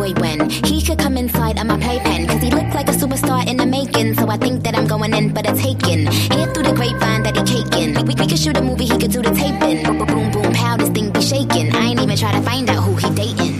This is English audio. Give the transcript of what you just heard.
boy when he could come inside of my playpen, cause he looked like a superstar in the making. So I think that I'm going in for the taking. Hear through the grapevine that he caking. We could shoot a movie, he could do the taping. Boom, boom, boom, boom, pow, this thing be shaking. I ain't even try to find out who he dating.